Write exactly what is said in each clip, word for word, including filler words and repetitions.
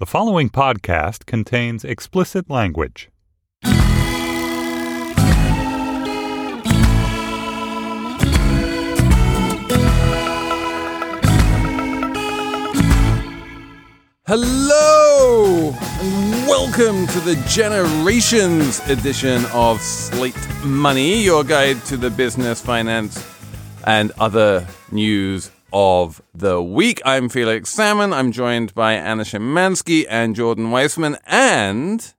The following podcast contains explicit language. Hello, and welcome to the Generations edition of Slate Money, your guide to the business, finance, and other news of the week. I'm Felix Salmon. I'm joined by Anna Szymanski and Jordan Weissman and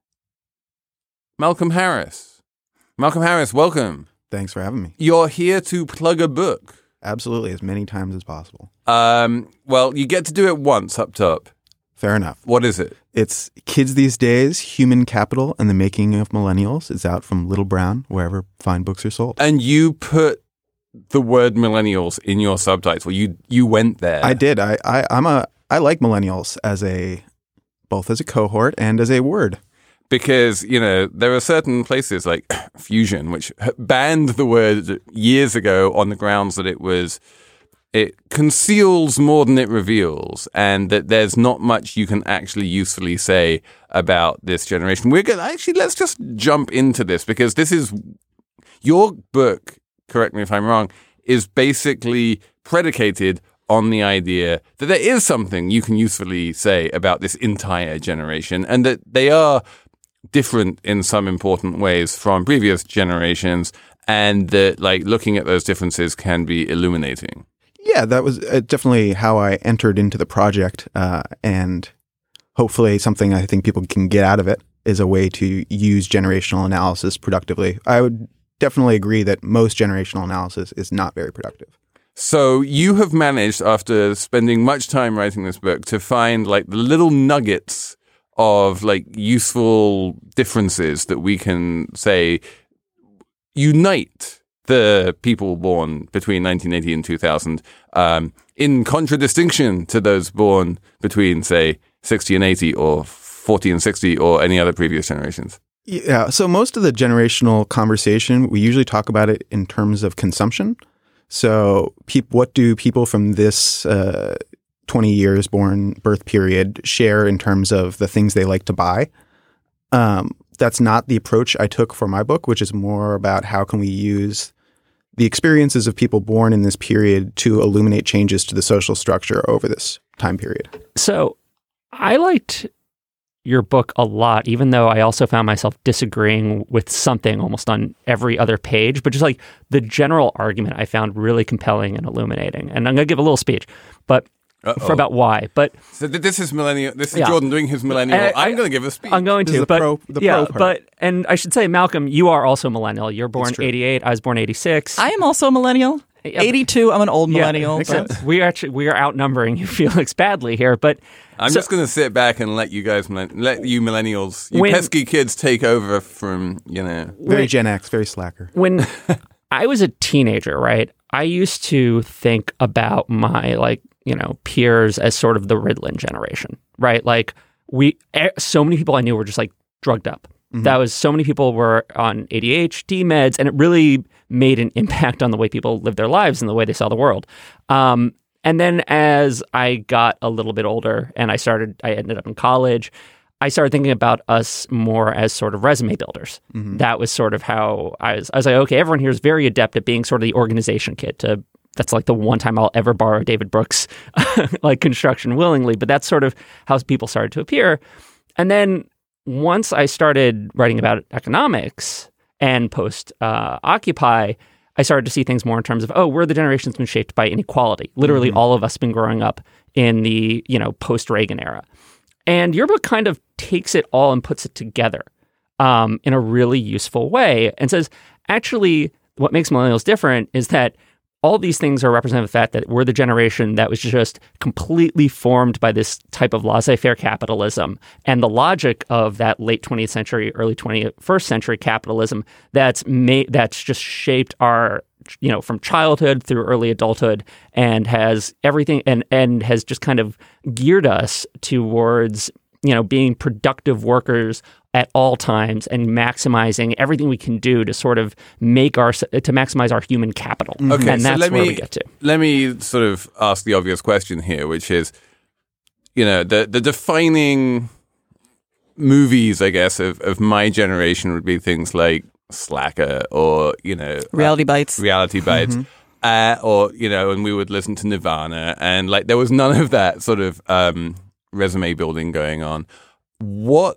Malcolm Harris. Malcolm Harris, welcome. Thanks for having me. You're here to plug a book. Absolutely, as many times as possible. Um, well, you get to do it once up top. Fair enough. What is it? It's Kids These Days, Human Capital and the Making of Millennials. It's out from Little Brown, wherever fine books are sold. And you put the word millennials in your subtitle. You you went there. I did. I, I I'm a I like millennials as a both as a cohort and as a word. Because, you know, there are certain places like Fusion, which banned the word years ago on the grounds that it was it conceals more than it reveals, and that there's not much you can actually usefully say about this generation. We're going to actually, let's just jump into this, because this is your book, correct me if I'm wrong, is basically predicated on the idea that there is something you can usefully say about this entire generation, and that they are different in some important ways from previous generations, and that, like, looking at those differences can be illuminating. Yeah, that was uh, definitely how I entered into the project, uh, and hopefully something I think people can get out of it is a way to use generational analysis productively. I would definitely agree that most generational analysis is not very productive. So you have managed, after spending much time writing this book, to find like the little nuggets of like useful differences that we can say unite the people born between nineteen eighty and two thousand, um, in contradistinction to those born between, say, sixty and eighty or forty and sixty or any other previous generations. Yeah. So most of the generational conversation, we usually talk about it in terms of consumption. So pe- what do people from this uh, twenty years born birth period share in terms of the things they like to buy? Um, that's not the approach I took for my book, which is more about how can we use the experiences of people born in this period to illuminate changes to the social structure over this time period. So I liked your book a lot, even though I also found myself disagreeing with something almost on every other page. But just like the general argument I found really compelling and illuminating. And I'm going to give a little speech, but Uh-oh. for about why. But so this is millennial. This is yeah. Jordan doing his millennial. I, I, I'm going to give a speech. I'm going this to, is but pro, the yeah, pro part. but and I should say, Malcolm, you are also millennial. You're born eighty-eight. I was born eighty-six. I am also a millennial. eighty-two. I'm an old millennial. Yeah, so we are actually we are outnumbering you, Felix, badly here. But I'm so, just going to sit back and let you guys, let you millennials, you when, pesky kids, take over from, you know, very when, Gen X, very slacker. When I was a teenager, right, I used to think about my like. you know, peers as sort of the Ritalin generation, right? Like we, so many people I knew were just like drugged up. Mm-hmm. That was so many people were on A D H D meds, and it really made an impact on the way people lived their lives and the way they saw the world. Um, and then as I got a little bit older and I started, I ended up in college, I started thinking about us more as sort of resume builders. Mm-hmm. That was sort of how I was, I was like, okay, everyone here is very adept at being sort of the organization kid to That's like the one time I'll ever borrow David Brooks' like construction willingly, but that's sort of how people started to appear. And then once I started writing about economics and post uh, Occupy, I started to see things more in terms of, oh, we're the generation that's been shaped by inequality. Literally, mm-hmm. all of us have been growing up in the, you know, post-Reagan era. And your book kind of takes it all and puts it together um, in a really useful way and says, actually, what makes millennials different is that all these things are representative of the fact that we're the generation that was just completely formed by this type of laissez-faire capitalism and the logic of that late twentieth century, early twenty-first century capitalism that's made that's just shaped our, you know, from childhood through early adulthood and has everything and and has just kind of geared us towards, you know, being productive workers at all times and maximizing everything we can do to sort of make our to maximize our human capital. Okay, and that's so let where me, we get to. Let me sort of ask the obvious question here, which is, you know, the the defining movies, I guess, of, of my generation would be things like Slacker or, you know, Reality uh, Bites. Reality Bites. Mm-hmm. Uh, or, you know, and we would listen to Nirvana, and like there was none of that sort of um, resume building going on. What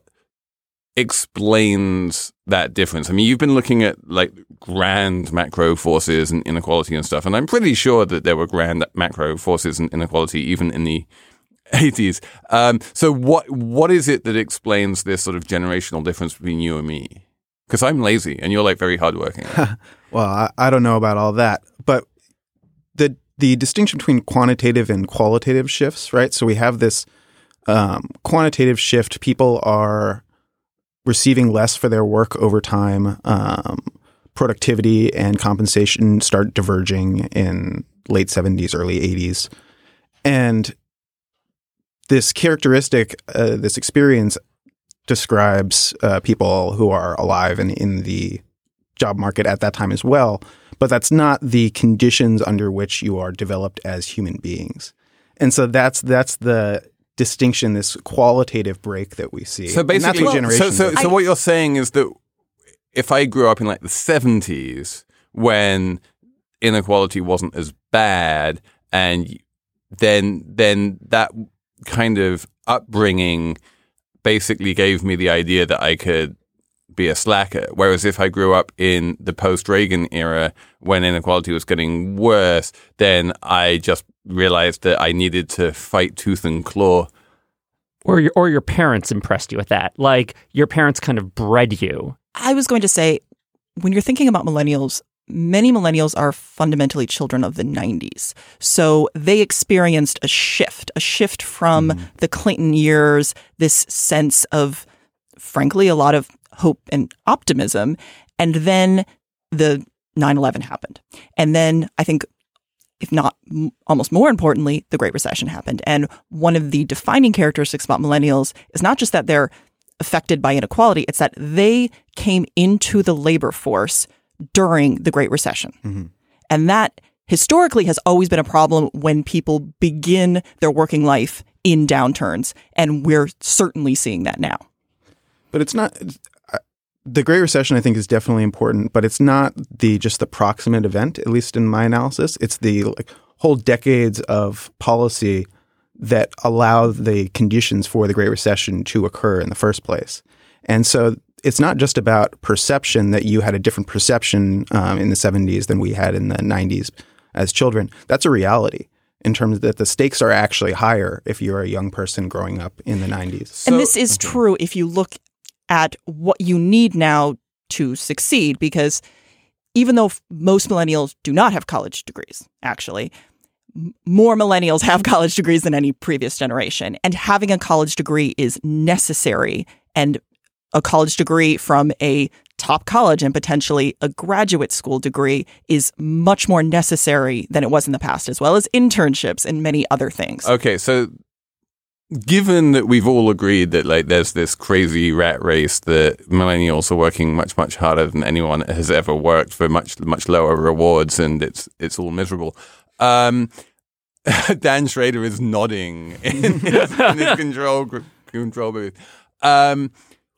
explains that difference? I mean, you've been looking at like grand macro forces and inequality and stuff, and I'm pretty sure that there were grand macro forces and inequality even in the eighties. Um, so what what is it that explains this sort of generational difference between you and me? Because I'm lazy and you're like very hardworking. Well, I, I don't know about all that, but the the distinction between quantitative and qualitative shifts, right? So we have this um, quantitative shift. People are receiving less for their work over time. Um, productivity and compensation start diverging in late seventies, early eighties. And this characteristic, uh, this experience describes uh, people who are alive and in the job market at that time as well. But that's not the conditions under which you are developed as human beings. And so that's that's the distinction, this qualitative break that we see. So basically, and that's what so, so, so I, what you're saying is that if I grew up in like the seventies when inequality wasn't as bad, and then then that kind of upbringing basically gave me the idea that I could be a slacker. Whereas if I grew up in the post-Reagan era when inequality was getting worse, then I just realized that I needed to fight tooth and claw. Or your, or your parents impressed you with that. Like your parents kind of bred you. I was going to say, when you're thinking about millennials, many millennials are fundamentally children of the nineties. So they experienced a shift, a shift from mm. the Clinton years, this sense of, frankly, a lot of hope and optimism. And then the nine eleven happened. And then I think, if not m- almost more importantly, the Great Recession happened. And one of the defining characteristics about millennials is not just that they're affected by inequality, it's that they came into the labor force during the Great Recession. Mm-hmm. And that historically has always been a problem when people begin their working life in downturns. And we're certainly seeing that now. But it's not... The Great Recession, I think, is definitely important, but it's not the just the proximate event, at least in my analysis. It's the like, whole decades of policy that allow the conditions for the Great Recession to occur in the first place. And so it's not just about perception that you had a different perception um, in the seventies than we had in the nineties as children. That's a reality in terms that the stakes are actually higher if you're a young person growing up in the nineties. So, and this is okay. true if you look at what you need now to succeed, because even though most millennials do not have college degrees, actually, m- more millennials have college degrees than any previous generation. And having a college degree is necessary. And a college degree from a top college and potentially a graduate school degree is much more necessary than it was in the past, as well as internships and many other things. Okay, so given that we've all agreed that like there's this crazy rat race that millennials are working much much harder than anyone has ever worked for much much lower rewards, and it's it's all miserable. Um, Dan Schrader is nodding in his, in his control control booth. Um,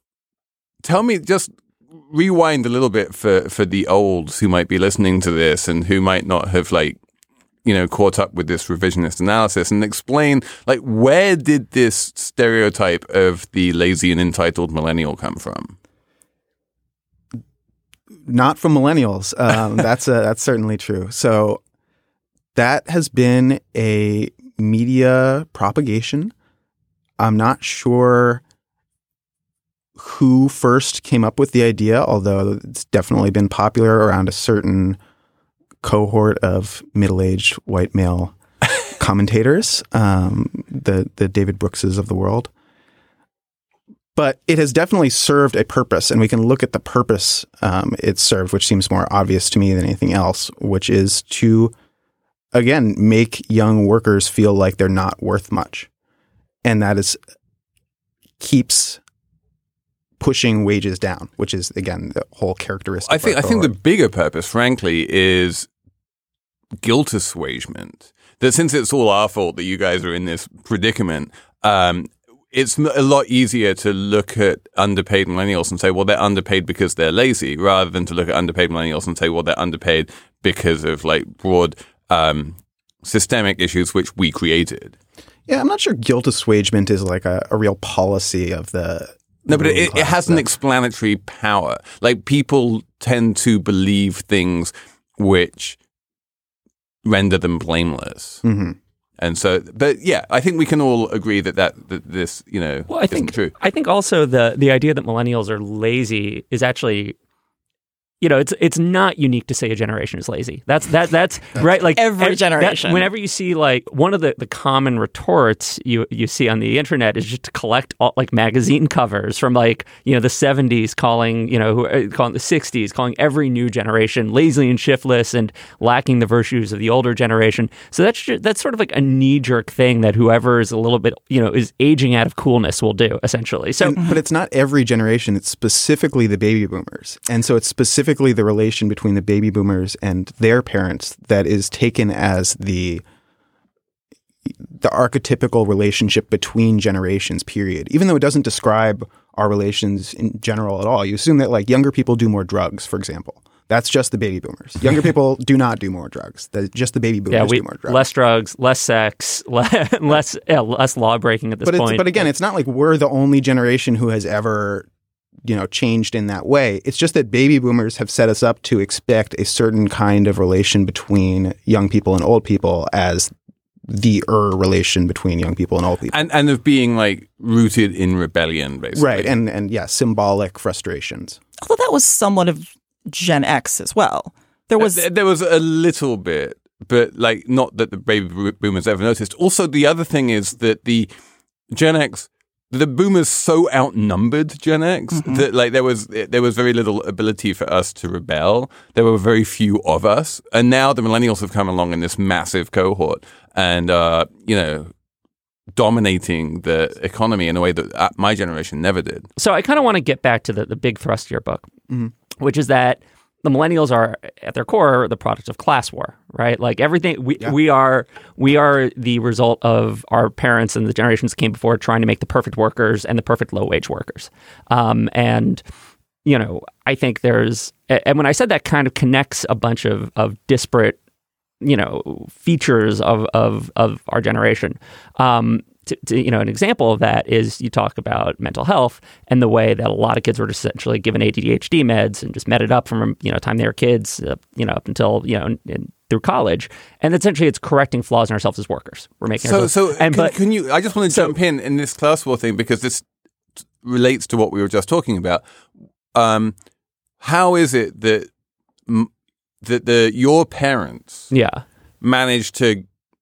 tell me, just rewind a little bit for for the olds who might be listening to this and who might not have like. you know, caught up with this revisionist analysis, and explain, like, where did this stereotype of the lazy and entitled millennial come from? Not from millennials. Um, that's a, that's certainly true. So that has been a media propagation. I'm not sure who first came up with the idea, although it's definitely been popular around a certain cohort of middle-aged white male commentators, um, the the David Brookses of the world. But it has definitely served a purpose, and we can look at the purpose um, it served, which seems more obvious to me than anything else, which is to, again, make young workers feel like they're not worth much. And that is keeps pushing wages down, which is, again, the whole characteristic. I think I think the bigger purpose, frankly, is guilt assuagement. that since it's all our fault that you guys are in this predicament, um, it's a lot easier to look at underpaid millennials and say, well, they're underpaid because they're lazy, rather than to look at underpaid millennials and say, well, they're underpaid because of like broad um, systemic issues which we created. Yeah, I'm not sure guilt assuagement is like a, a real policy of the. No, but it, it has an explanatory power. Like, people tend to believe things which render them blameless. Mm-hmm. And so, but yeah, I think we can all agree that that, that this, you know, well, I isn't think, true. I think also the the idea that millennials are lazy is actually, you know, it's it's not unique to say a generation is lazy. That's that that's right. Like every ev- generation. That, whenever you see like one of the, the common retorts you you see on the internet is just to collect all, like magazine covers from like you know the seventies, calling you know who, calling the sixties, calling every new generation lazy and shiftless and lacking the virtues of the older generation. So that's just, that's sort of like a knee jerk thing that whoever is a little bit you know is aging out of coolness will do essentially. So, and, but it's not every generation. It's specifically the baby boomers, and so it's specific. The relation between the baby boomers and their parents that is taken as the the archetypical relationship between generations, period. Even though it doesn't describe our relations in general at all. You assume that like younger people do more drugs, for example. That's just the baby boomers. Younger people do not do more drugs. That's just the baby boomers yeah, we, do more drugs. Less drugs, less sex, less less, yeah, less law breaking at this but point. It's, but again, it's not like we're the only generation who has ever you know, changed in that way. It's just that baby boomers have set us up to expect a certain kind of relation between young people and old people as the er relation between young people and old people. And and of being like rooted in rebellion, basically. Right. And, and yeah, symbolic frustrations. Although that was somewhat of Gen X as well. There was There was a little bit, but like not that the baby boomers ever noticed. Also, the other thing is that the Gen X, the boomers so outnumbered Gen X mm-hmm. that like there was there was very little ability for us to rebel. There were very few of us, and now the millennials have come along in this massive cohort, and uh, you know, dominating the economy in a way that my generation never did. So I kind of want to get back to the, the big thrust of your book, mm-hmm. which is that the millennials are at their core the product of class war, right? Like everything we yeah. we are we are the result of our parents and the generations that came before trying to make the perfect workers and the perfect low wage workers. Um, and you know, I think there's and when I said that kind of connects a bunch of of disparate, you know, features of of of our generation. Um, To, to, you know, an example of that is you talk about mental health and the way that a lot of kids were just essentially given A D H D meds and just meted up from, you know, time they were kids, uh, you know, up until, you know, in, in, through college. And essentially it's correcting flaws in ourselves as workers. We're making so, ourselves... So and, can, but, can you, I just want to so, jump in in this class war thing because this relates to what we were just talking about. Um, how is it that, that the your parents yeah. managed to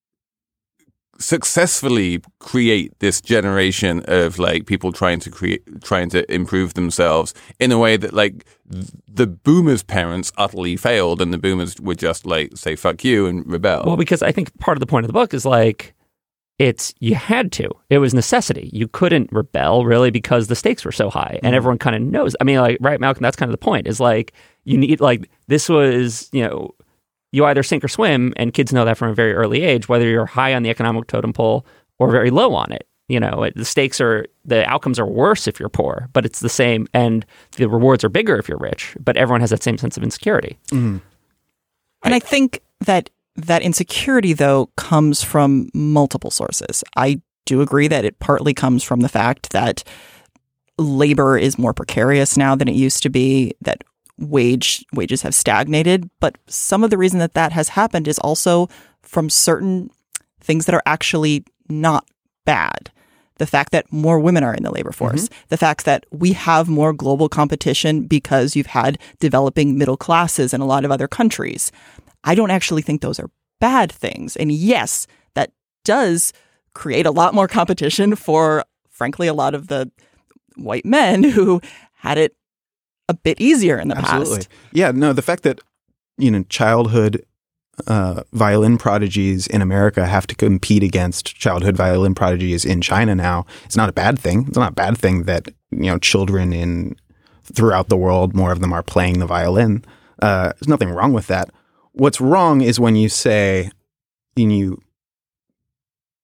successfully create this generation of like people trying to create, trying to improve themselves in a way that like the boomers' parents utterly failed, and the boomers would just like say "fuck you" and rebel? Well, because I think part of the point of the book is like it's you had to. It was necessity. You couldn't rebel really because the stakes were so high, and mm-hmm. everyone kind of knows. I mean, like right, Malcolm. That's kind of the point. Is like you need like this was you know. You either sink or swim, and kids know that from a very early age, whether you're high on the economic totem pole or very low on it. You know, it, the stakes are, the outcomes are worse if you're poor, but it's the same, and the rewards are bigger if you're rich, but everyone has that same sense of insecurity. Mm-hmm. And I, I think that that insecurity, though, comes from multiple sources. I do agree that it partly comes from the fact that labor is more precarious now than it used to be, that wage wages have stagnated, but some of the reason that that has happened is also from certain things that are actually not bad. The fact that more women are in the labor force, mm-hmm. the fact that we have more global competition because you've had developing middle classes in a lot of other countries. I don't actually think those are bad things. And yes, that does create a lot more competition for, frankly, a lot of the white men who had it a bit easier in the Absolutely. past. Yeah, no, the fact that, you know, childhood uh, violin prodigies in America have to compete against childhood violin prodigies in China now, it's not a bad thing. It's not a bad thing that, you know, children in throughout the world, more of them are playing the violin. Uh, there's nothing wrong with that. What's wrong is when you say, and you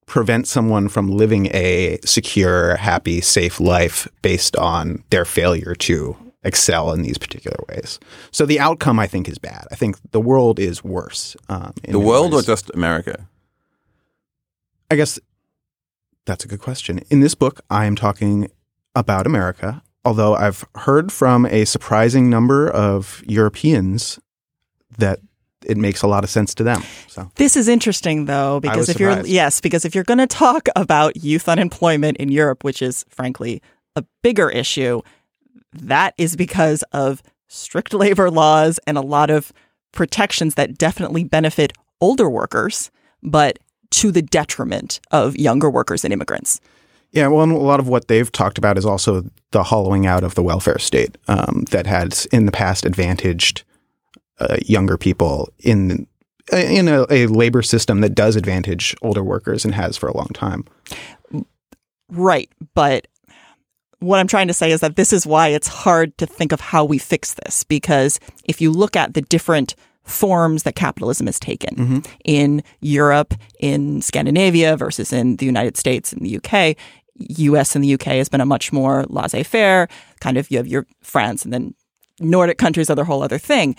prevent someone from living a secure, happy, safe life based on their failure to excel in these particular ways. So the outcome, I think, is bad. I think the world is worse. Um, the world ways. Or just America? I guess that's a good question. In this book, I am talking about America, although I've heard from a surprising number of Europeans that it makes a lot of sense to them. So this is interesting, though, because if surprised. you're yes, because if you're going to talk about youth unemployment in Europe, which is frankly a bigger issue, that is because of strict labor laws and a lot of protections that definitely benefit older workers, but to the detriment of younger workers and immigrants. Yeah, well, and a lot of what they've talked about is also the hollowing out of the welfare state um, that has in the past advantaged uh, younger people in in a, a labor system that does advantage older workers and has for a long time. Right, but what I'm trying to say is that this is why it's hard to think of how we fix this, because if you look at the different forms that capitalism has taken mm-hmm. in Europe, in Scandinavia versus in the United States and the U K, U S and the U K has been a much more laissez-faire, kind of you have your France and then Nordic countries are the whole other thing.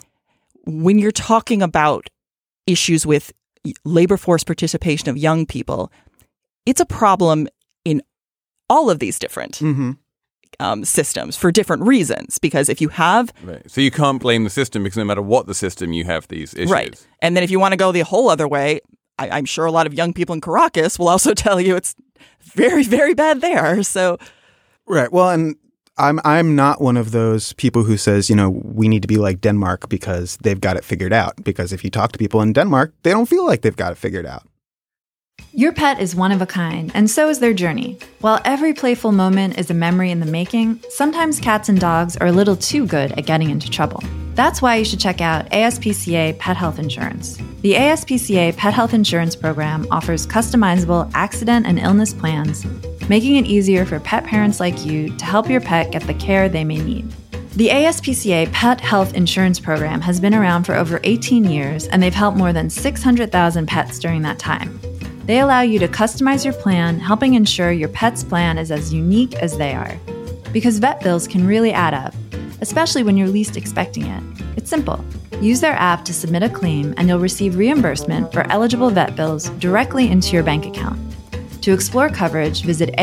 When you're talking about issues with labor force participation of young people, it's a problem in all of these different mm-hmm. um, systems for different reasons. Because if you have... Right. So you can't blame the system because no matter what the system, you have these issues. Right. And then if you want to go the whole other way, I, I'm sure a lot of young people in Caracas will also tell you it's very, very bad there. So... Right. Well, and I'm I'm not one of those people who says, you know, we need to be like Denmark because they've got it figured out. Because if you talk to people in Denmark, they don't feel like they've got it figured out. Your pet is one of a kind, and so is their journey. While every playful moment is a memory in the making, sometimes cats and dogs are a little too good at getting into trouble. That's why you should check out A S P C A Pet Health Insurance. The A S P C A Pet Health Insurance Program offers customizable accident and illness plans, making it easier for pet parents like you to help your pet get the care they may need. The A S P C A Pet Health Insurance Program has been around for over eighteen years, and they've helped more than six hundred thousand pets during that time. They allow you to customize your plan, helping ensure your pet's plan is as unique as they are. Because vet bills can really add up, especially when you're least expecting it. It's simple. Use their app to submit a claim, and you'll receive reimbursement for eligible vet bills directly into your bank account. To explore coverage, visit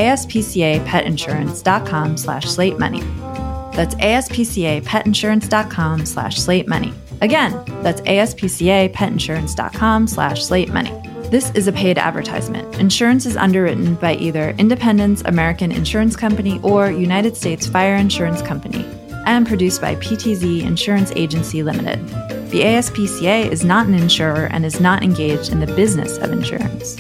aspcapetinsurance.com slash slate money. That's aspcapetinsurance.com slash slate money. Again, that's aspcapetinsurance.com slash slate money. This is a paid advertisement. Insurance is underwritten by either Independence American Insurance Company or United States Fire Insurance Company and produced by P T Z Insurance Agency Limited. The A S P C A is not an insurer and is not engaged in the business of insurance.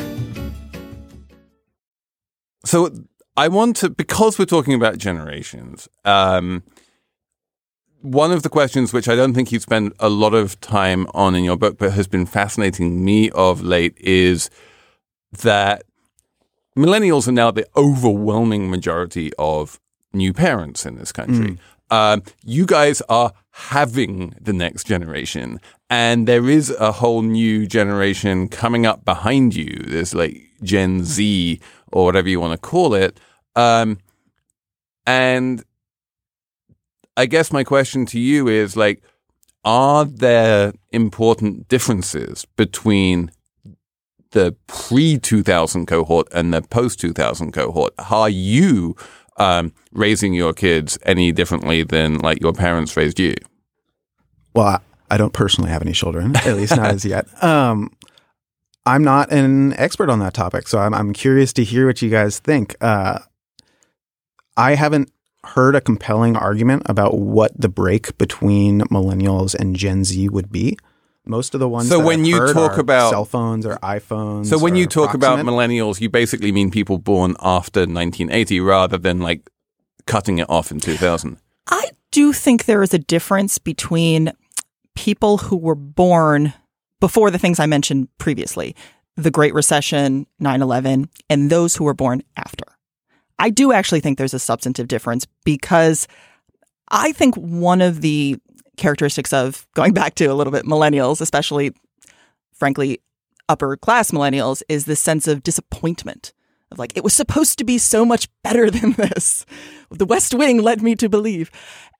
So I want to, because we're talking about generations, um, one of the questions which I don't think you spend a lot of time on in your book, but has been fascinating me of late, is that millennials are now the overwhelming majority of new parents in this country. Mm. Um, you guys are having the next generation, and there is a whole new generation coming up behind you. There's like Gen Z or whatever you want to call it. Um, and I guess my question to you is, like, are there important differences between the pre two thousand cohort and the post two thousand cohort? Are you um, raising your kids any differently than, like, your parents raised you? Well, I, I don't personally have any children, at least not as yet. Um, I'm not an expert on that topic, so I'm, I'm curious to hear what you guys think. Uh, I haven't heard a compelling argument about what the break between millennials and Gen Z would be. Most of the ones so that when I've you heard talk are about cell phones or iPhones. So when you talk proximate. about millennials, you basically mean people born after nineteen eighty rather than like cutting it off in two thousand. I do think there is a difference between people who were born before the things I mentioned previously, the Great Recession, nine eleven, and those who were born after. I do actually think there's a substantive difference, because I think one of the characteristics of, going back to a little bit millennials, especially, frankly, upper class millennials is this sense of disappointment of like, it was supposed to be so much better than this. The West Wing led me to believe.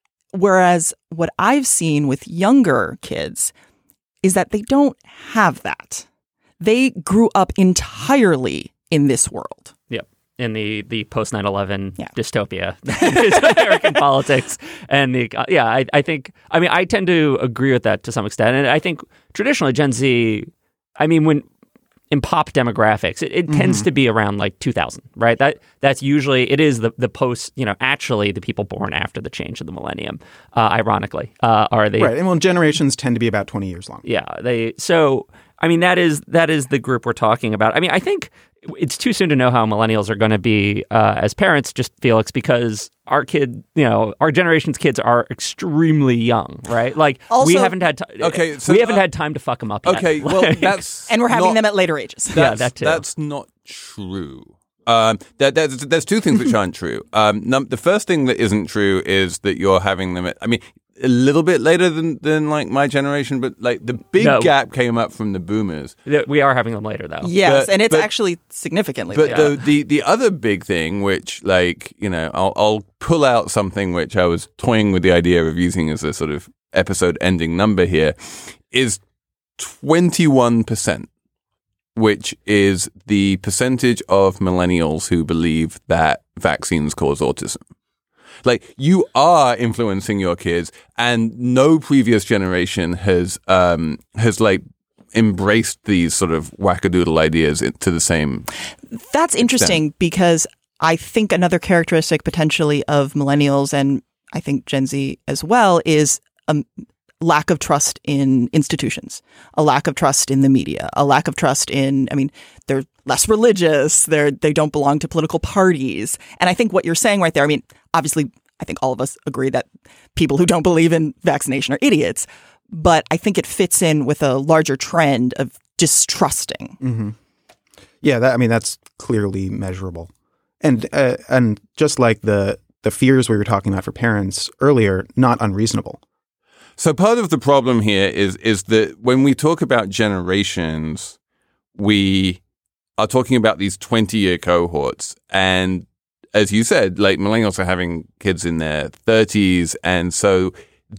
Whereas what I've seen with younger kids is that they don't have that. They grew up entirely in this world. Yep. In the, the post nine eleven Yeah. dystopia, American politics. And the, uh, yeah, I, I think, I mean, I tend to agree with that to some extent. And I think traditionally Gen Z, I mean, when in pop demographics, it, it mm-hmm. tends to be around like two thousand, right? That That's usually, it is the, the post, you know, actually the people born after the change of the millennium, uh, ironically, uh, are they. Right. And well, generations tend to be about twenty years long. Yeah. They, so, I mean, that is that is the group we're talking about. I mean, I think it's too soon to know how millennials are going to be uh, as parents, just Felix, because our kid, you know, our generation's kids are extremely young, right? Like Also- we haven't had, t- Okay, so, we haven't uh, had time to fuck them up yet. Okay, well, Like- that's And we're having not, them at later ages. Yeah, That's, that too. That's not true. Um, there, there's, there's two things which aren't true. Um, num- the first thing that isn't true is that you're having them at, I mean, a little bit later than, than like my generation, but like the big No. gap came up from the boomers. Th- we are having them later, though. Yes, But- and it's but- actually significantly But later. the, the the other big thing, which like you know, I'll I'll pull out something which I was toying with the idea of using as a sort of episode ending number here, is twenty-one percent, which is the percentage of millennials who believe that vaccines cause autism. Like you are influencing your kids, and no previous generation has um has like embraced these sort of wackadoodle ideas to the same. That's interesting because I think another characteristic potentially of millennials and I think Gen Z as well is a lack of trust in institutions, a lack of trust in the media, a lack of trust in, I mean, they're less religious, they're, they don't belong to political parties. And I think what you're saying right there, I mean, obviously, I think all of us agree that people who don't believe in vaccination are idiots, but I think it fits in with a larger trend of distrusting. Mm-hmm. Yeah, that, I mean, that's clearly measurable. And uh, and just like the the fears we were talking about for parents earlier, not unreasonable. So part of the problem here is is that when we talk about generations, we are talking about these twenty-year cohorts. And as you said, like millennials are having kids in their thirties. And so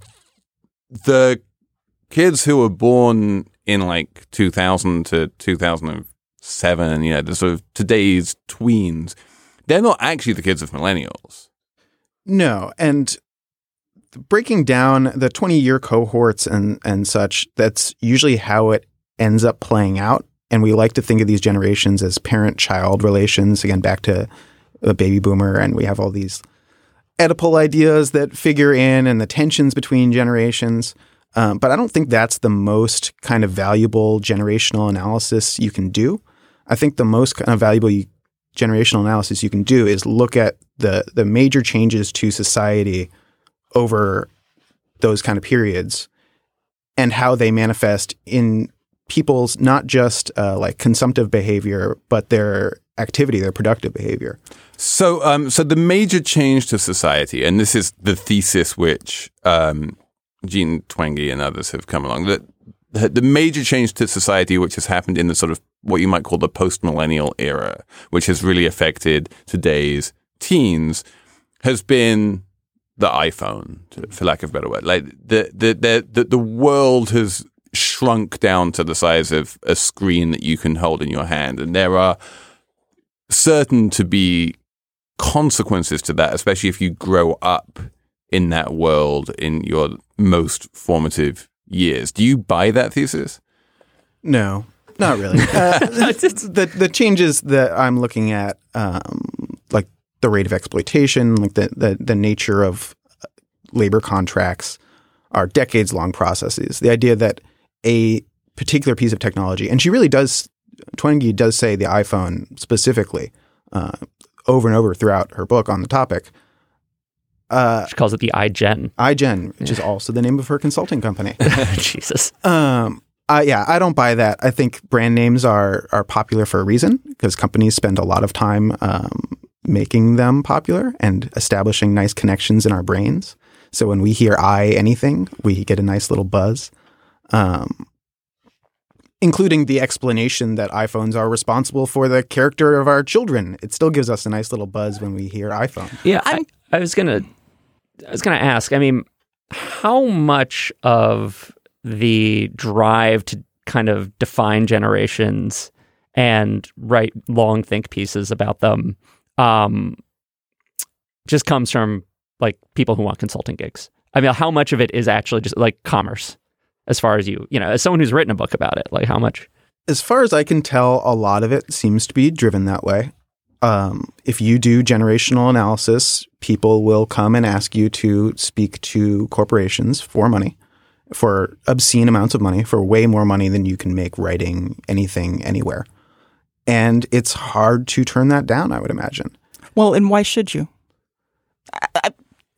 the kids who were born in like two thousand to two thousand seven, you know, the sort of today's tweens, they're not actually the kids of millennials. No, and breaking down the twenty-year cohorts and, and such, that's usually how it ends up playing out. And we like to think of these generations as parent-child relations, again, back to the baby boomer, and we have all these Oedipal ideas that figure in and the tensions between generations. Um, but I don't think that's the most kind of valuable generational analysis you can do. I think the most kind of valuable you, generational analysis you can do is look at the the major changes to society over those kind of periods and how they manifest in people's not just uh, like consumptive behavior, but their activity, their productive behavior. So, um, so the major change to society, and this is the thesis which um, Jean Twenge and others have come along, that the major change to society which has happened in the sort of what you might call the post-millennial era, which has really affected today's teens, has been the iPhone, for lack of a better word. Like the the the the, the world has shrunk down to the size of a screen that you can hold in your hand, and there are certain to be consequences to that, especially if you grow up in that world in your most formative years. Do you buy that thesis? No, not really. Uh, the the changes that I'm looking at, um, like the rate of exploitation, like the the, the nature of labor contracts, are decades long processes. The idea that a particular piece of technology, and she really does, Twenge does say the iPhone specifically uh, over and over throughout her book on the topic. Uh, She calls it the iGen. iGen, which is also the name of her consulting company. Jesus. Um, I, yeah, I don't buy that. I think brand names are are popular for a reason because companies spend a lot of time um, making them popular and establishing nice connections in our brains. So when we hear "I" anything, we get a nice little buzz. Um, including the explanation that iPhones are responsible for the character of our children. It still gives us a nice little buzz when we hear iPhone. Yeah, I, I was gonna, I was gonna ask. I mean, how much of the drive to kind of define generations and write long think pieces about them um, just comes from like people who want consulting gigs? I mean, how much of it is actually just like commerce? As far as you, you know, as someone who's written a book about it, like how much? As far as I can tell, a lot of it seems to be driven that way. Um, if you do generational analysis, people will come and ask you to speak to corporations for money, for obscene amounts of money, for way more money than you can make writing anything anywhere. And it's hard to turn that down, I would imagine. Well, and why should you? I, I,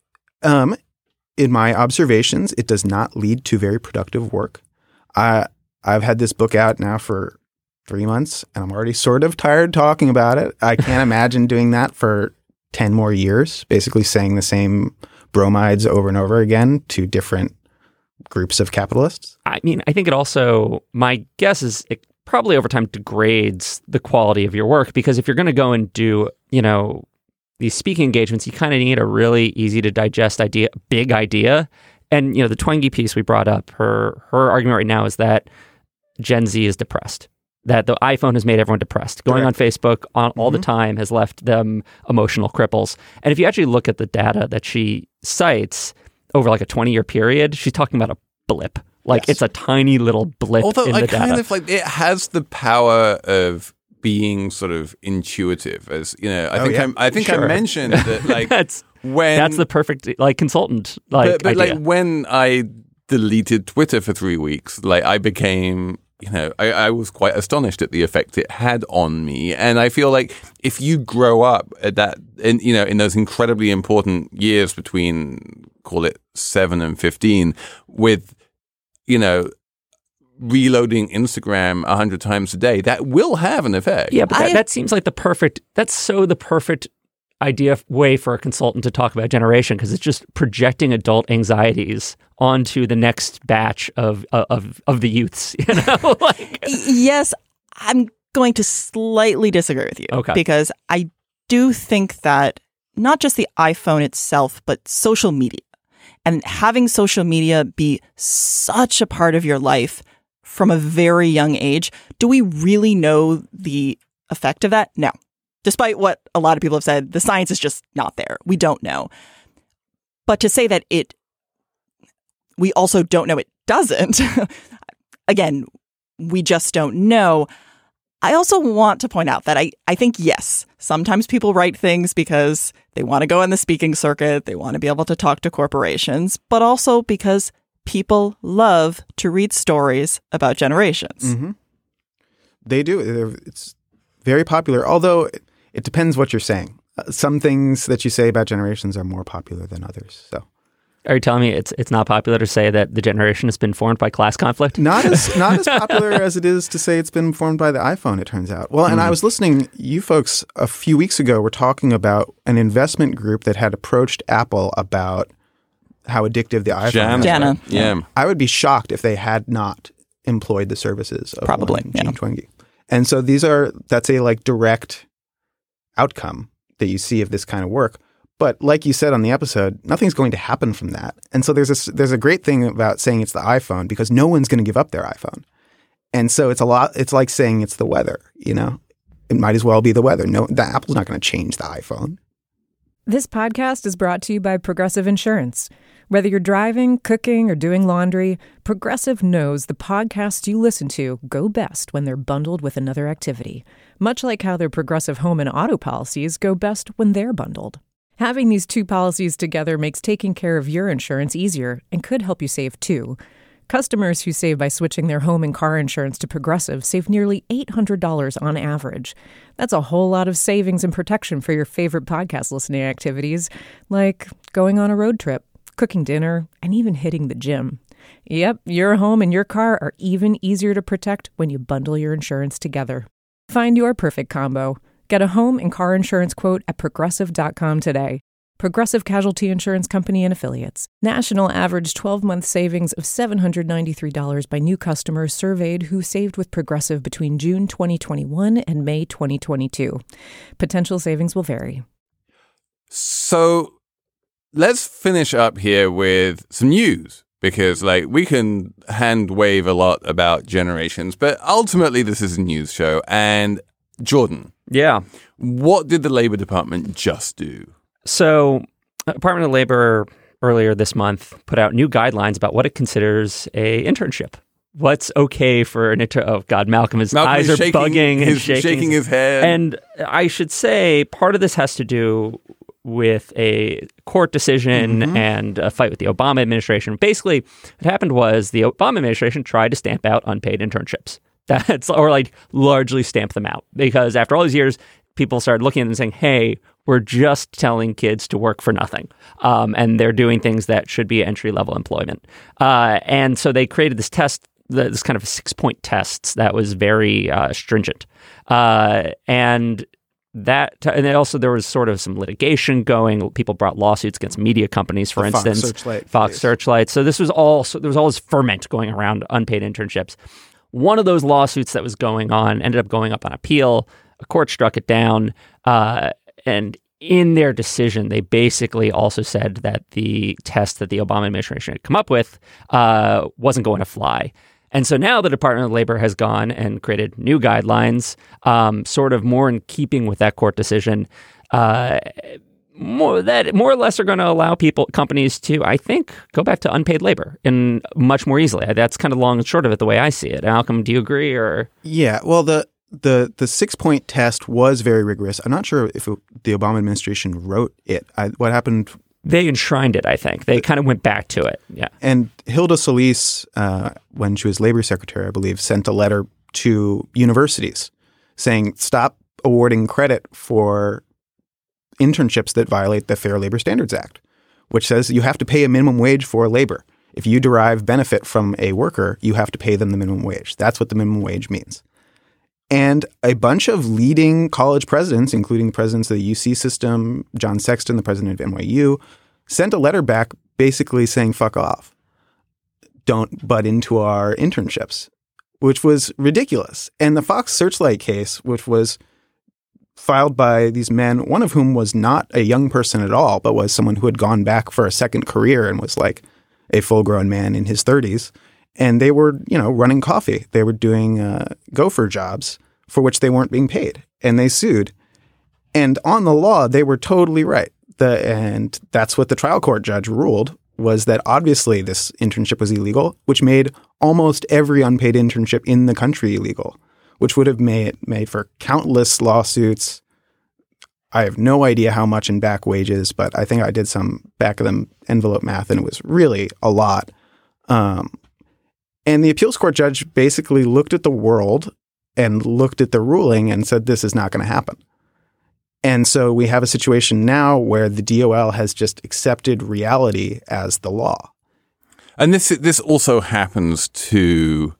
um, in my observations, it does not lead to very productive work. I, I've had this book out now for three months, and I'm already sort of tired talking about it. I can't imagine doing that for ten more years, basically saying the same bromides over and over again to different groups of capitalists. I mean, I think it also, my guess is it probably over time degrades the quality of your work, because if you're going to go and do, you know, these speaking engagements, you kind of need a really easy to digest idea, big idea. And, you know, the Twenge piece we brought up, her her argument right now is that Gen Z is depressed, that the iPhone has made everyone depressed. Going Correct. on Facebook on, all Mm-hmm. the time has left them emotional cripples. And if you actually look at the data that she cites over like a twenty-year period, she's talking about a blip. Like Yes. it's a tiny little blip Although in I the kind data. of like it has the power of being sort of intuitive, as you know. I Oh, think yeah. I'm, I think I Sure. mentioned that like that's when that's the perfect like consultant like but, but idea. like when I deleted Twitter for three weeks, like I became, you know, I, I was quite astonished at the effect it had on me. And I feel like if you grow up at that, in, you know, in those incredibly important years between, call it seven and fifteen, with, you know, reloading Instagram a hundred times a day, that will have an effect. Yeah, but that, I- that seems like the perfect, that's so the perfect idea way for a consultant to talk about generation, because it's just projecting adult anxieties onto the next batch of of of the youths, you know? like, yes, I'm going to slightly disagree with you. Okay. Because I do think that not just the iPhone itself, but social media and having social media be such a part of your life from a very young age. Do we really know the effect of that? No. Despite what a lot of people have said, the science is just not there. We don't know. But to say that it, we also don't know it doesn't, again, we just don't know. I also want to point out that I, I think, yes, sometimes people write things because they want to go on the speaking circuit, they want to be able to talk to corporations, but also because people love to read stories about generations. Mm-hmm. They do. They're- It's very popular, although it, it depends what you're saying. Uh, some things that you say about generations are more popular than others. So are you telling me it's it's not popular to say that the generation has been formed by class conflict? not as not as popular as it is to say it's been formed by the iPhone, it turns out. Well, and I was listening, you folks a few weeks ago were talking about an investment group that had approached Apple about how addictive the iPhone Jana. is. Jana. Yeah. I would be shocked if they had not employed the services of Probably, one yeah. Gene Twenge. And so these are, that's a like direct outcome that you see of this kind of work. But like you said on the episode, nothing's going to happen from that. And so there's a, there's a great thing about saying it's the iPhone, because no one's going to give up their iPhone. And so it's a lot, it's like saying it's the weather, you know, it might as well be the weather. No, the Apple's not going to change the iPhone. This podcast is brought to you by Progressive Insurance. Whether you're driving, cooking, or doing laundry, Progressive knows the podcasts you listen to go best when they're bundled with another activity, much like how their Progressive home and auto policies go best when they're bundled. Having these two policies together makes taking care of your insurance easier and could help you save too. Customers who save by switching their home and car insurance to Progressive save nearly eight hundred dollars on average. That's a whole lot of savings and protection for your favorite podcast listening activities, like going on a road trip, cooking dinner, and even hitting the gym. Yep, your home and your car are even easier to protect when you bundle your insurance together. Find your perfect combo. Get a home and car insurance quote at progressive dot com today. Progressive Casualty Insurance Company and Affiliates. National average twelve-month savings of seven hundred ninety-three dollars by new customers surveyed who saved with Progressive between June twenty twenty-one and May twenty twenty-two. Potential savings will vary. So let's finish up here with some news, because like we can hand wave a lot about generations, but ultimately this is a news show. And Jordan, Yeah. what did the Labor Department just do? So, Department of Labor earlier this month put out new guidelines about what it considers a internship. What's okay for an intern? Oh God, Malcolm, his Malcolm eyes is are shaking bugging and his, shaking, shaking his head. And I should say part of this has to do with a court decision Mm-hmm. and a fight with the Obama administration. Basically, what happened was the Obama administration tried to stamp out unpaid internships. That's or like largely stamp them out, because after all these years, people started looking at them and saying, "Hey, we're just telling kids to work for nothing, um, and they're doing things that should be entry level employment." Uh, and so they created this test, this kind of six point tests that was very uh, stringent, uh, and. That and then also there was sort of some litigation going. People brought lawsuits against media companies, for The Fox instance, Searchlight Fox case. Searchlight. So this was all so there was all this ferment going around unpaid internships. One of those lawsuits that was going on ended up going up on appeal. A court struck it down, uh, and in their decision, they basically also said that the test that the Obama administration had come up with uh, wasn't going to fly. And so now the Department of Labor has gone and created new guidelines, um, sort of more in keeping with that court decision. Uh, more that more or less are going to allow people, companies to, I think, go back to unpaid labor in much more easily. That's kind of long and short of it, the way I see it. Malcolm, do you agree? Or Yeah, well, the the the six point test was very rigorous. I'm not sure if it, the Obama administration wrote it. I, what happened? they enshrined it? I think they kind of went back to it. Yeah. And Hilda Solis, uh, when she was labor secretary, I believe, sent a letter to universities saying, stop awarding credit for internships that violate the Fair Labor Standards Act, which says you have to pay a minimum wage for labor. If you derive benefit from a worker, you have to pay them the minimum wage. That's what the minimum wage means. And a bunch of leading college presidents, including the presidents of the U C system, John Sexton, the president of N Y U, sent a letter back basically saying, fuck off. Don't butt into our internships, which was ridiculous. And the Fox Searchlight case, which was filed by these men, one of whom was not a young person at all, but was someone who had gone back for a second career and was like a full-grown man in his thirties. And they were, you know, running coffee. They were doing uh, gopher jobs for which they weren't being paid. And they sued. And on the law, they were totally right. The, and that's what the trial court judge ruled, was that obviously this internship was illegal, which made almost every unpaid internship in the country illegal, which would have made, made for countless lawsuits. I have no idea how much in back wages, but I think I did some back of the envelope math, and it was really a lot. Um, and the appeals court judge basically looked at the world and looked at the ruling and said, this is not going to happen. And so we have a situation now where the D O L has just accepted reality as the law. And this this also happens to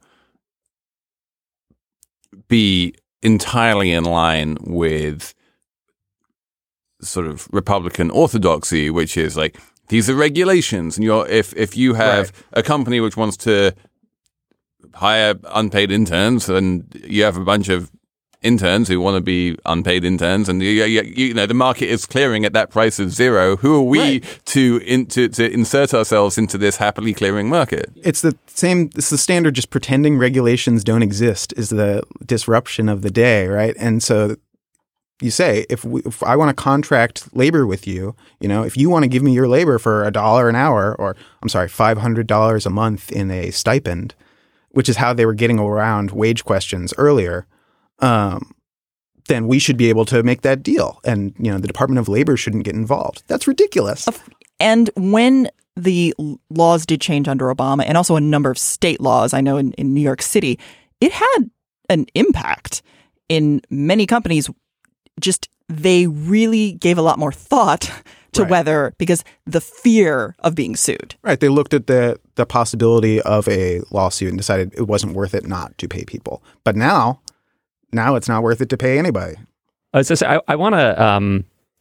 be entirely in line with sort of Republican orthodoxy, which is like, these are regulations. And you're if if you have Right. a company which wants to hire unpaid interns, and you have a bunch of interns who want to be unpaid interns, and you, you, you know the market is clearing at that price of zero. Who are we Right. to, in, to to insert ourselves into this happily clearing market? It's the same, it's the standard, just pretending regulations don't exist is the disruption of the day, right? And so you say, if, we, if I want to contract labor with you, you know, if you want to give me your labor for a dollar an hour, or I'm sorry, five hundred dollars a month in a stipend, which is how they were getting around wage questions earlier, um, then we should be able to make that deal. And, you know, the Department of Labor shouldn't get involved. That's ridiculous. And when the l- laws did change under Obama, and also a number of state laws, I know in, in New York City, it had an impact in many companies. Just they really gave a lot more thought to Right. whether, because the fear of being sued. Right. They looked at the the possibility of a lawsuit and decided it wasn't worth it not to pay people. But now, now it's not worth it to pay anybody. I was just, I, I want to um,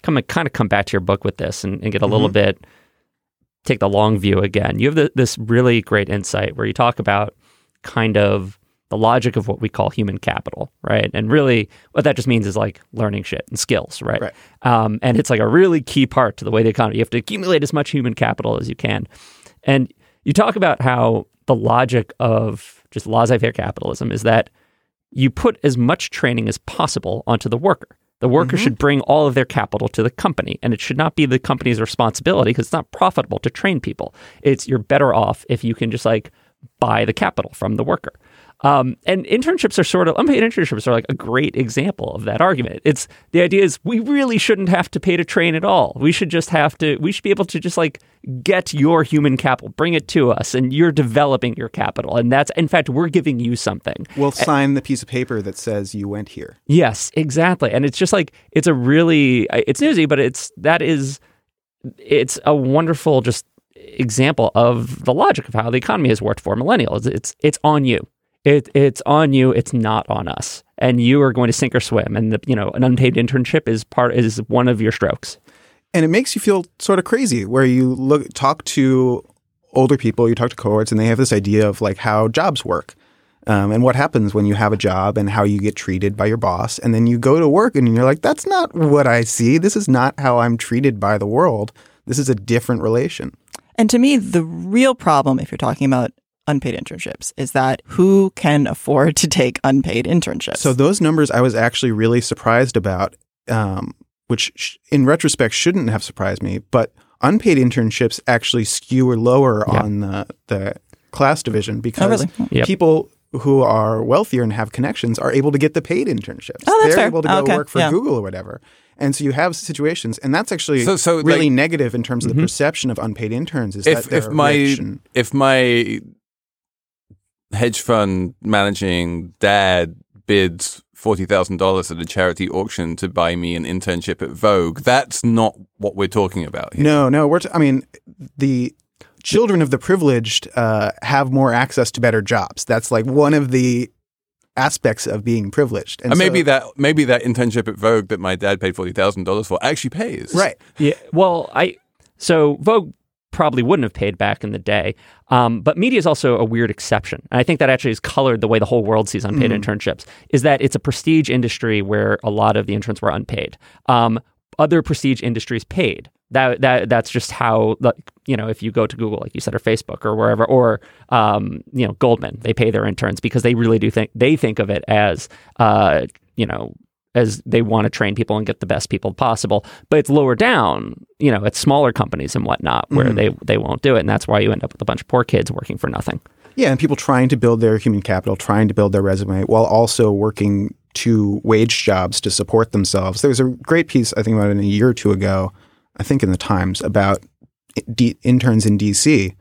come kind of come back to your book with this and, and get a little mm-hmm. bit, take the long view again. You have the, this really great insight where you talk about kind of the logic of what we call human capital, right? And really what that just means is like learning shit and skills, right? right. Um, and it's like a really key part to the way the economy, you have to accumulate as much human capital as you can. And you talk about how the logic of just laissez-faire capitalism is that you put as much training as possible onto the worker. The worker mm-hmm. should bring all of their capital to the company, and it should not be the company's responsibility because it's not profitable to train people. It's you're better off if you can just like buy the capital from the worker. Um, and internships are sort of, unpaid internships are like a great example of that argument. It's the idea is we really shouldn't have to pay to train at all. We should just have to, we should be able to just like get your human capital, bring it to us, and you're developing your capital. And that's, in fact, we're giving you something. We'll sign the piece of paper that says you went here. Yes, exactly. And it's just like, it's a really, it's newsy, but it's, that is, it's a wonderful just example of the logic of how the economy has worked for millennials. It's, it's on you. It, it's on you. It's not on us, and you are going to sink or swim. And the, you know, an unpaid internship is part is one of your strokes. And it makes you feel sort of crazy, where you look talk to older people, you talk to cohorts, and they have this idea of like how jobs work, um, and what happens when you have a job, and how you get treated by your boss. And then you go to work, and you're like, that's not what I see. This is not how I'm treated by the world. This is a different relation. And to me, the real problem, if you're talking about unpaid internships, is that who can afford to take unpaid internships? So those numbers I was actually really surprised about, um, which sh- in retrospect shouldn't have surprised me, but unpaid internships actually skew lower yeah. on the, the class division because oh, really? yep. people who are wealthier and have connections are able to get the paid internships. Oh, that's They're fair. able to go oh, okay. work for yeah. Google or whatever. And so you have situations, and that's actually so, so, really like, negative in terms of mm-hmm. the perception of unpaid interns is if, that they're if my rich and, if my hedge fund managing dad bids forty thousand dollars at a charity auction to buy me an internship at Vogue, that's not what we're talking about here. No, no. We're t- I mean, the children of the privileged uh, have more access to better jobs. That's like one of the aspects of being privileged. And, And so, maybe that maybe that internship at Vogue that my dad paid forty thousand dollars for actually pays. Right. Yeah. Well, I so Vogue probably wouldn't have paid back in the day. Um, but media is also a weird exception. And I think that actually has colored the way the whole world sees unpaid mm-hmm. internships, is that it's a prestige industry where a lot of the interns were unpaid. Um, other prestige industries paid. That that that's just how, like, you know, if you go to Google, like you said, or Facebook or wherever, or, um, you know, Goldman, they pay their interns because they really do think, they think of it as, uh, you know, as they want to train people and get the best people possible. But it's lower down, you know, at smaller companies and whatnot, where mm-hmm. they, they won't do it. And that's why you end up with a bunch of poor kids working for nothing. Yeah, and people trying to build their human capital, trying to build their resume, while also working two wage jobs to support themselves. There was a great piece, I think about it a year or two ago, I think in the Times, about D- interns in D C,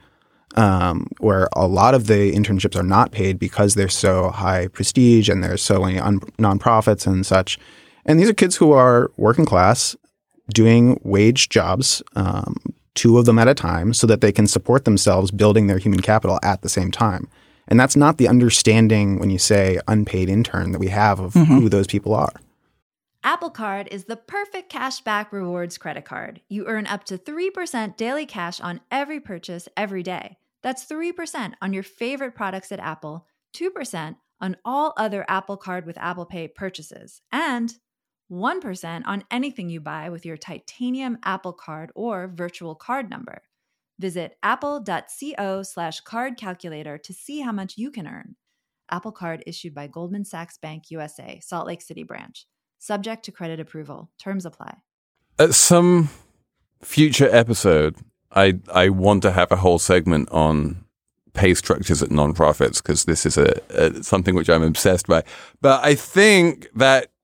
um, where a lot of the internships are not paid because they're so high prestige and there's so many un- nonprofits and such. And these are kids who are working class, doing wage jobs, um, two of them at a time, so that they can support themselves, building their human capital at the same time. And that's not the understanding when you say unpaid intern that we have of mm-hmm. who those people are. Apple Card is the perfect cashback rewards credit card. You earn up to three percent daily cash on every purchase every day. That's three percent on your favorite products at Apple, two percent on all other Apple Card with Apple Pay purchases, and one percent on anything you buy with your titanium Apple Card or virtual card number. Visit apple.co slash card calculator to see how much you can earn. Apple Card issued by Goldman Sachs Bank U S A, Salt Lake City branch. Subject to credit approval. Terms apply. At some future episode, I I want to have a whole segment on pay structures at nonprofits, because this is a, a something which I'm obsessed by. But I think that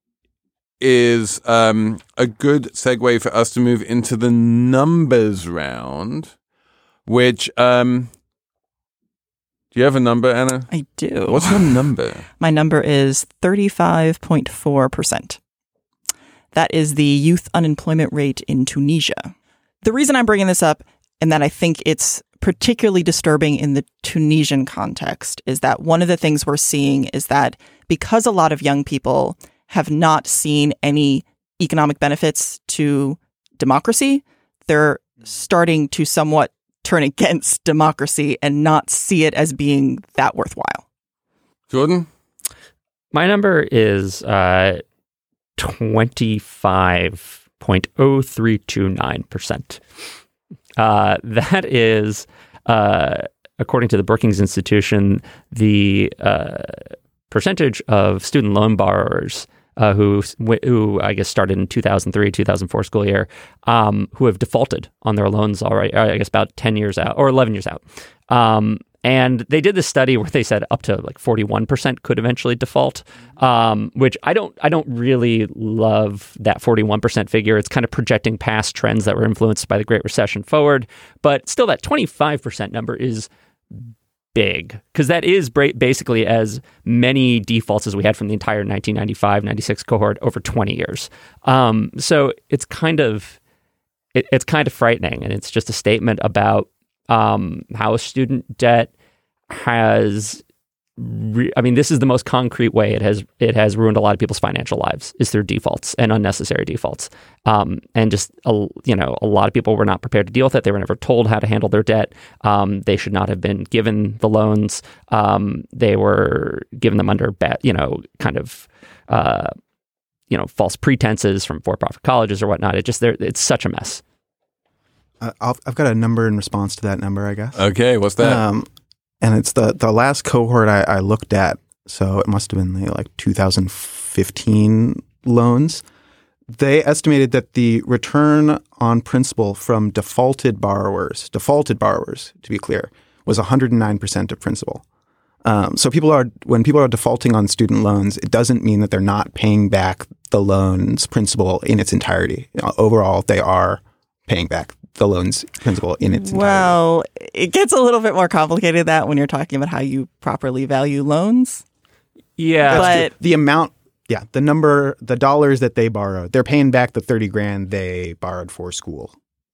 is um, a good segue for us to move into the numbers round, which um, do you have a number, Anna? I do. What's your number? My number is thirty-five point four percent. That is the youth unemployment rate in Tunisia. The reason I'm bringing this up, and that I think it's particularly disturbing in the Tunisian context, is that one of the things we're seeing is that because a lot of young people have not seen any economic benefits to democracy, they're starting to somewhat turn against democracy and not see it as being that worthwhile. Jordan? My number is uh, twenty-five point zero three two nine percent. Uh, that is, uh, according to the Brookings Institution, the uh, percentage of student loan borrowers uh, who, who I guess started in two thousand three, two thousand four school year, um, who have defaulted on their loans already, I guess about ten years out or eleven years out. Um, and they did this study where they said up to like forty-one percent could eventually default, um, which I don't, I don't really love that forty-one percent figure. It's kind of projecting past trends that were influenced by the Great Recession forward, but still that twenty-five percent number is big, because that is basically as many defaults as we had from the entire nineteen ninety-five ninety-six cohort over twenty years. Um, so it's kind of it, it's kind of frightening, and it's just a statement about um, how student debt has. Re- I mean, this is the most concrete way it has it has ruined a lot of people's financial lives is through defaults and unnecessary defaults. Um, and just a, you know, a lot of people were not prepared to deal with it. They were never told how to handle their debt. Um, they should not have been given the loans. Um, they were given them under bad, you know, kind of uh, you know, false pretenses from for-profit colleges or whatnot. It just it's such a mess. Uh, I'll, I've got a number in response to that number, I guess. Okay, what's that? Um, and it's the, the last cohort I, I looked at, so it must have been the, like two thousand fifteen loans. They estimated that the return on principal from defaulted borrowers, defaulted borrowers, to be clear, was one hundred nine percent of principal. Um, so people are when people are defaulting on student loans, it doesn't mean that they're not paying back the loan's principal in its entirety. You know, overall, they are paying back the loan's principal in its entirety. Well, it gets a little bit more complicated that when you're talking about how you properly value loans. Yeah, but the, the amount, yeah, the number, the dollars that they borrowed, they're paying back the thirty grand they borrowed for school.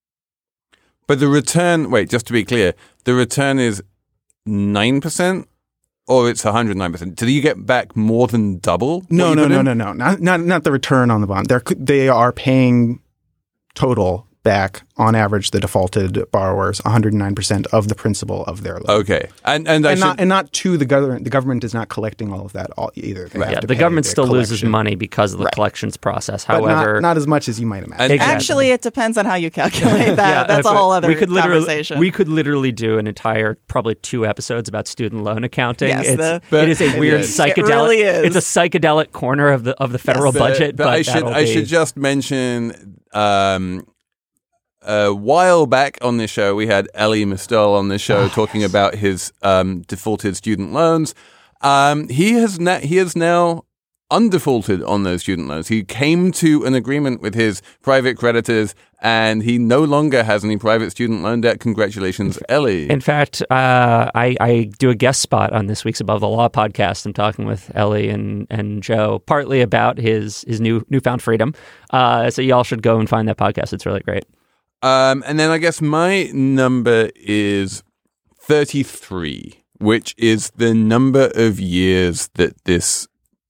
But the return, wait, just to be clear, the return is nine percent or it's one hundred nine percent? Do you get back more than double? No, no, no, no, no, not, not not the return on the bond. They're, they are paying total back, on average, the defaulted borrowers one hundred nine percent of the principal of their loan. Okay. And and, I and, should... not, and not to the government. The government is not collecting all of that all, either. They Right. have yeah. to The pay government their still collection. loses money because of the Right. collections process. But However, not, not as much as you might imagine. And- Exactly. actually, it depends on how you calculate that. Yeah, That's a if- whole other we could literally, conversation. We could literally do an entire, probably two episodes about student loan accounting. Yes, it's, the- it is a weird It is. psychedelic. It really is. It's a psychedelic corner of the of the federal But- budget. But, But, I should that'll I be- should just mention um, a while back on this show we had Elie Mystal on this show talking about his um, defaulted student loans. Um, he has na- he has now undefaulted on those student loans. He came to an agreement with his private creditors, and he no longer has any private student loan debt. Congratulations, Elie. In fact, uh, I, I do a guest spot on this week's Above the Law podcast. I'm talking with Elie and, and Joe, partly about his his new newfound freedom. Uh, so y'all should go and find that podcast. It's really great. Um, and then I guess my number is thirty-three, which is the number of years that this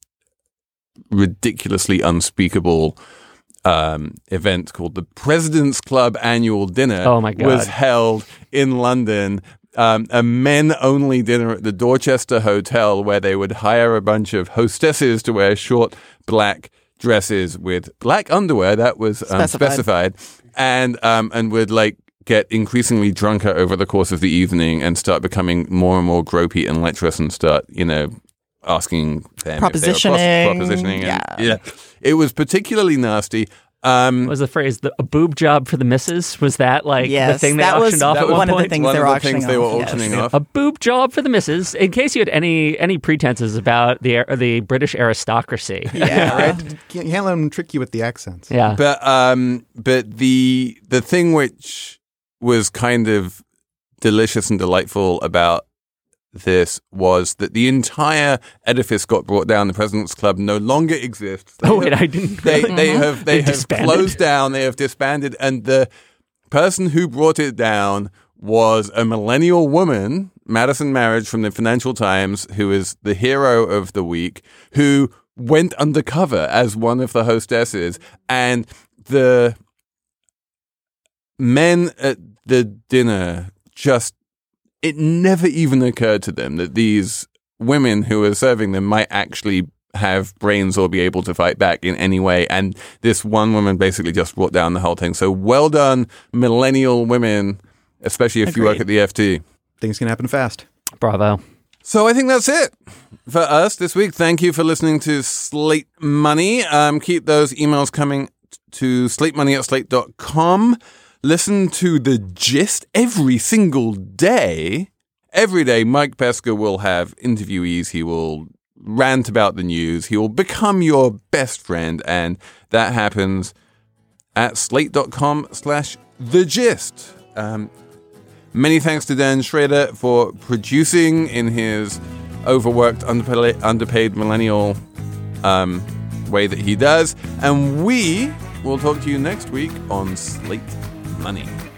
ridiculously unspeakable um, event called the President's Club Annual Dinner Oh my God. was held in London. Um, a men-only dinner at the Dorchester Hotel where they would hire a bunch of hostesses to wear short black dresses with black underwear that was um, Specified. specified, and um, and would like get increasingly drunker over the course of the evening and start becoming more and more gropey and lecherous and start, you know, asking them if they were pros- Propositioning, propositioning. And, yeah. yeah, it was particularly nasty. Um, What was the phrase? The, a boob job for the missus? Was that like the Yes, thing they that was auctioned off that at was one one of the point? things one they of were the things auctioning they were off, yes. auctioning off. A boob job for the missus. In case you had any any pretenses about the the British aristocracy. yeah. Right? You can't, you can't let them trick you with the accents. Yeah. But um, but the the thing which was kind of delicious and delightful about this was that the entire edifice got brought down. The President's Club no longer exists. They Oh wait, have, I didn't. they they have they, They have disbanded? closed down. They have disbanded, and the person who brought it down was a millennial woman, Madison Marriage from the Financial Times, who is the hero of the week, who went undercover as one of the hostesses, and the men at the dinner just, it never even occurred to them that these women who are serving them might actually have brains or be able to fight back in any way. And this one woman basically just brought down the whole thing. So well done, millennial women, especially if Agreed. You work at the F T. Things can happen fast. Bravo. So I think that's it for us this week. Thank you for listening to Slate Money. Um, keep those emails coming to slatemoney at slate dot com. Listen to The Gist every single day. Every day, Mike Pesca will have interviewees. He will rant about the news. He will become your best friend. And that happens at slate.com slash the gist. Um, many thanks to Dan Schrader for producing in his overworked, underpaid, underpaid millennial um, way that he does. And we will talk to you next week on Slate Money.